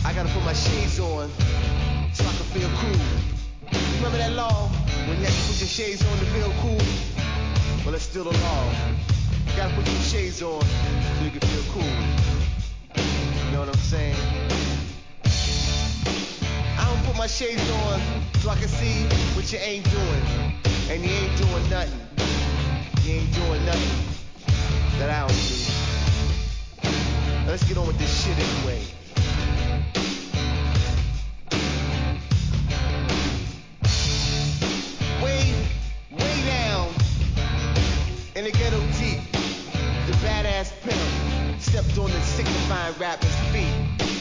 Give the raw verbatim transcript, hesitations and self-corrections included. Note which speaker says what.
Speaker 1: I gotta put my shades on so I can feel cool. Remember that law when you had to put your shades on to feel cool? Well, it's still a law. You gotta put your shades on so you can feel cool. You know what I'm saying? I don't put my shades on so I can see what you ain't doing. And you ain't doing nothing. You ain't doing nothing that I don't do. Now let's get on with this shit anyway.